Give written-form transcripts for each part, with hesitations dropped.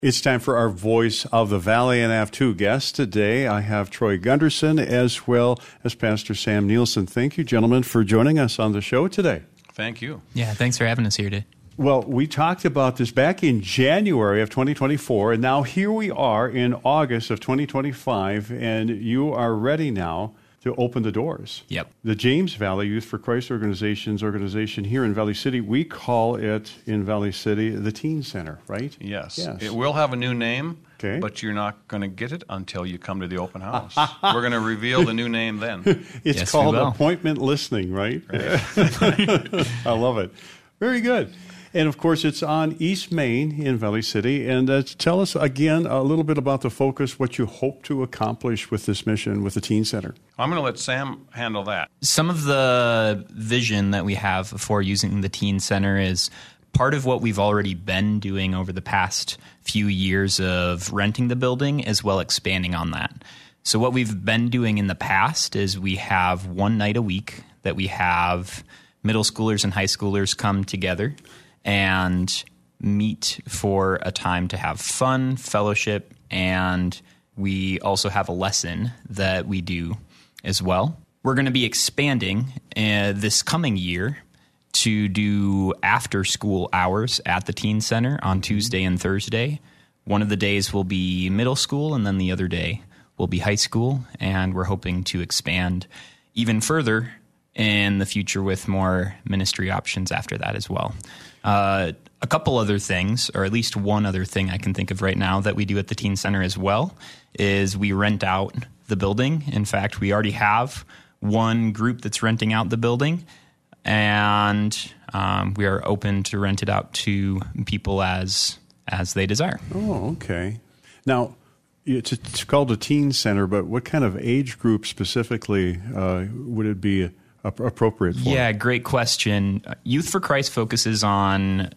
It's time for our Voice of the Valley, and I have two guests today. I have Troy Gunderson as well as Pastor Sam Nielsen. Thank you, gentlemen, for joining us on the show today. Thank you. Yeah, thanks for having us here today. Well, we talked about this back in January of 2024, and now here we are in August of 2025, and you are ready now to open the doors. Yep. The James Valley Youth for Christ organization here in Valley City, we call it in Valley City the Teen Center, right? Yes. It will have a new name, okay, but you're not going to get it until you come to the open house. We're going to reveal the new name then. It's called appointment listening, right? I love it. Very good. And, of course, it's on East Main in Valley City. And tell us, again, a little bit about the focus, what you hope to accomplish with this mission with the Teen Center. I'm going to let Sam handle that. Some of the vision that we have for using the Teen Center is part of what we've already been doing over the past few years of renting the building as well expanding on that. So what we've been doing in the past is we have one night a week that we have middle schoolers and high schoolers come together and meet for a time to have fun, fellowship, and we also have a lesson that we do as well. We're going to be expanding this coming year to do after-school hours at the Teen Center on Tuesday and Thursday. One of the days will be middle school, and then the other day will be high school, and we're hoping to expand even further in the future with more ministry options after that as well. A couple other things, or at least one other thing I can think of right now that we do at the Teen Center as well, is we rent out the building. In fact, we already have one group that's renting out the building, and we are open to rent it out to people as they desire. Oh, okay. Now, it's called a Teen Center, but what kind of age group specifically would it be appropriate for? Yeah, great question. Youth for Christ focusing on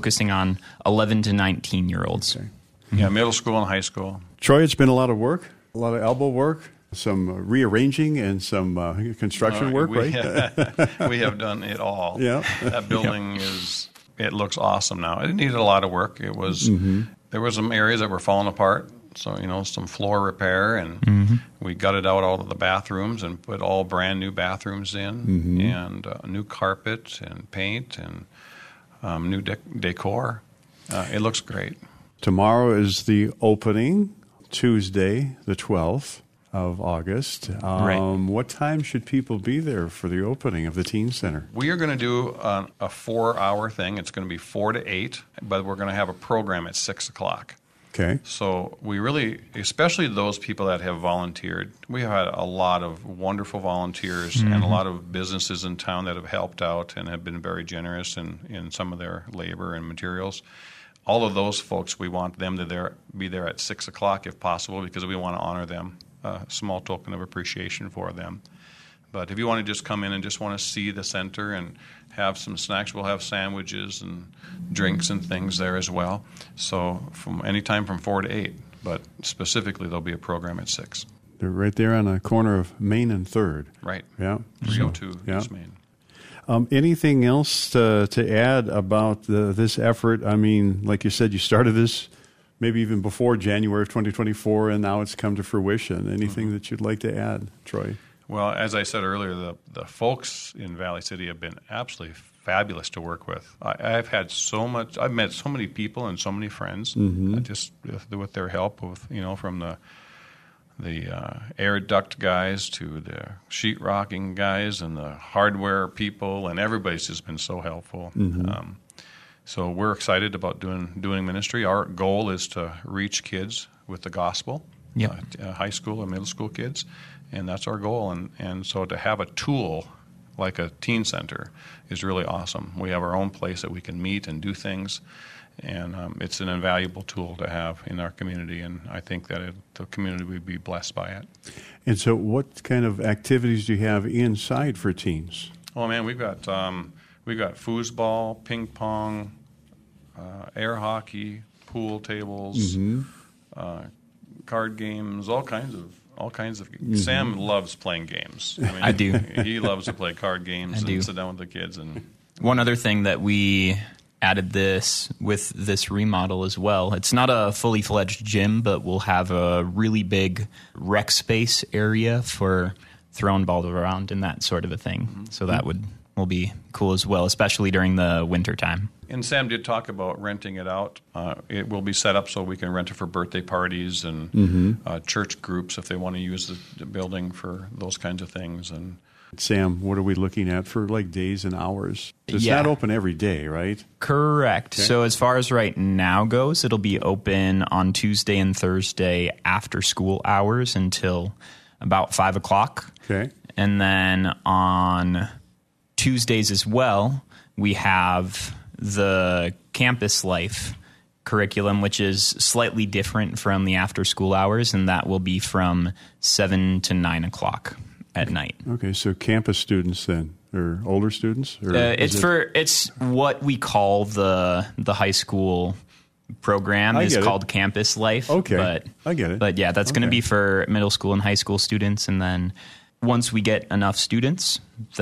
11 to 19-year-olds. Okay. Yeah, middle school and high school. Troy, it's been a lot of work, a lot of elbow work, some rearranging and some construction work, right? We have done it all. Yeah. That building it looks awesome now. It needed a lot of work. It was There were some areas that were falling apart. So, some floor repair, and we gutted out all of the bathrooms and put all brand new bathrooms in, and new carpet and paint and new decor. It looks great. Tomorrow is the opening, Tuesday, the 12th of August. Right. What time should people be there for the opening of the Teen Center? We are going to do a 4-hour thing. It's going to be 4 to 8, but we're going to have a program at 6 o'clock. Okay. So we really, especially those people that have volunteered, we have had a lot of wonderful volunteers and a lot of businesses in town that have helped out and have been very generous in some of their labor and materials. All of those folks, we want them to be there at 6 o'clock if possible, because we want to honor them, a small token of appreciation for them. But if you want to just come in and just want to see the center and have some snacks, we'll have sandwiches and drinks and things there as well. So from any time from 4 to 8, but specifically there'll be a program at 6. They're right there on the corner of Main and 3rd. Right. Yeah. 302 East Main. Anything else to add about this effort? I mean, like you said, you started this maybe even before January of 2024, and now it's come to fruition. Anything that you'd like to add, Troy? Well, as I said earlier, the folks in Valley City have been absolutely fabulous to work with. I've met so many people and so many friends just with their help, from the air duct guys to the sheetrocking guys and the hardware people, and everybody's just been so helpful. So we're excited about doing ministry. Our goal is to reach kids with the gospel, high school and middle school kids. And that's our goal. And so to have a tool like a teen center is really awesome. We have our own place that we can meet and do things, and it's an invaluable tool to have in our community, and I think that the community would be blessed by it. And so what kind of activities do you have inside for teens? Oh, man, we've got foosball, ping pong, air hockey, pool tables, card games, all kinds of. Sam loves playing games. I do. He loves to play card games and sit down with the kids. And one other thing that we added this with this remodel as well. It's not a fully fledged gym, but we'll have a really big rec space area for throwing balls around and that sort of a thing. So that will be cool as well, especially during the winter time. And Sam did talk about renting it out. It will be set up so we can rent it for birthday parties and church groups if they want to use the building for those kinds of things. And Sam, what are we looking at for like days and hours? It's Yeah. not open every day, right? Correct. Okay. So as far as right now goes, it'll be open on Tuesday and Thursday after school hours until about 5 o'clock. Okay. And then on Tuesdays as well, we have the campus life curriculum, which is slightly different from the after school hours, and that will be from 7 to 9 o'clock at night. Okay, so campus students then, or older students? Or is It's what we call the high school program I is get it. called Campus Life. Okay, But, I get it. But yeah, that's going to Okay. be for middle school and high school students, and then once we get enough students,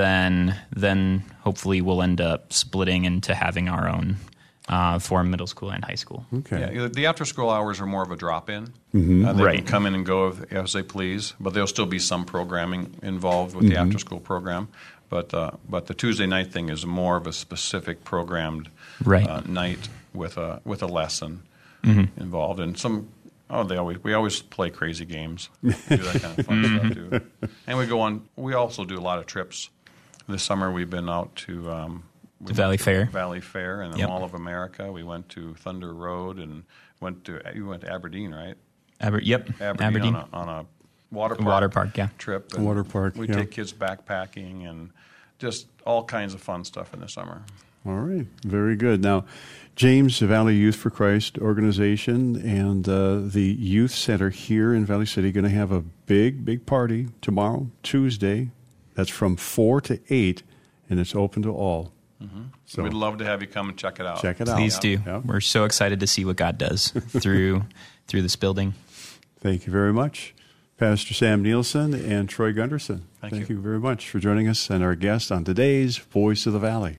then hopefully we'll end up splitting into having our own for middle school and high school. Okay. yeah, the after-school hours are more of a drop-in. Mm-hmm. They Right. can come in and go as they please, but there'll still be some programming involved with the after-school program. But the Tuesday night thing is more of a specific programmed Right. night with a lesson Mm-hmm. involved, and some. We always play crazy games, do that kind of fun stuff too. And we go on. We also do a lot of trips. This summer we've been out to The Valley Fair. Valley Fair and the Yep. Mall of America. We went to Thunder Road and you went to Aberdeen, right? Yep. Aberdeen. On a water park, Water park, yeah. trip. Water park, We yeah. take kids backpacking and just all kinds of fun stuff in the summer. All right, very good. Now, James, the Valley Youth for Christ organization and the Youth Center here in Valley City going to have a big party tomorrow, Tuesday. That's from 4 to 8, and it's open to all. So We'd love to have you come and check it out. check it out. Please do. Yeah. We're so excited to see what God does through this building. Thank you very much, Pastor Sam Nielsen and Troy Gunderson. Thank you. you very much for joining us and our guest on today's Voice of the Valley.